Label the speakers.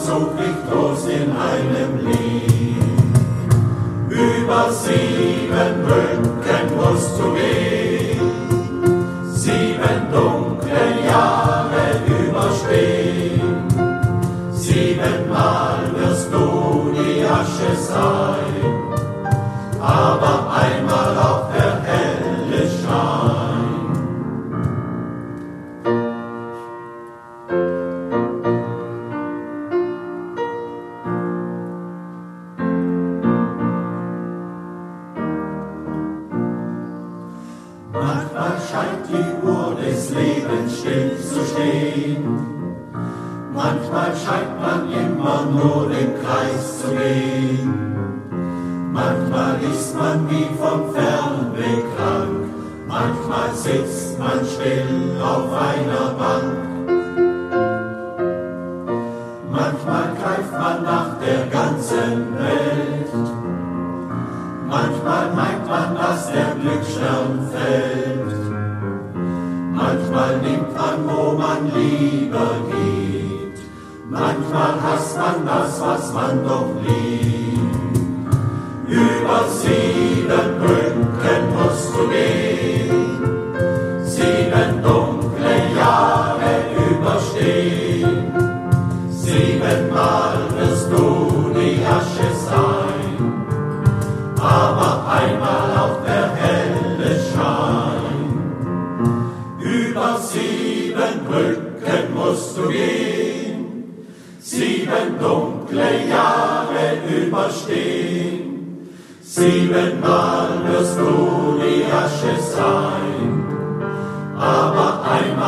Speaker 1: Zug liegt Trost in einem Lied. Über 7 Brücken musst du gehen, 7 dunkle Jahre überstehen. 7-mal wirst du die Asche sein, aber einmal auch der helle Schein. Manchmal scheint die Uhr des Lebens still zu stehen, manchmal scheint man immer nur im Kreis zu gehen. Manchmal ist man wie vom Fernweh krank, manchmal sitzt man still auf einer Bank. Manchmal greift man nach der ganzen Welt, manchmal meint man, dass der Glücksstern fällt. Manchmal nimmt man, wo man lieber geht, manchmal hasst man das, was man doch liebt. Über 7 Brücken musst du gehen, 7 dunkle Jahre überstehen. 7-mal wirst du die Asche sein, aber einmal auch der helle Schein. Über 7 Brücken musst du gehen, 7 dunkle Jahre überstehen. 7-mal wirst du die Asche sein, aber einmal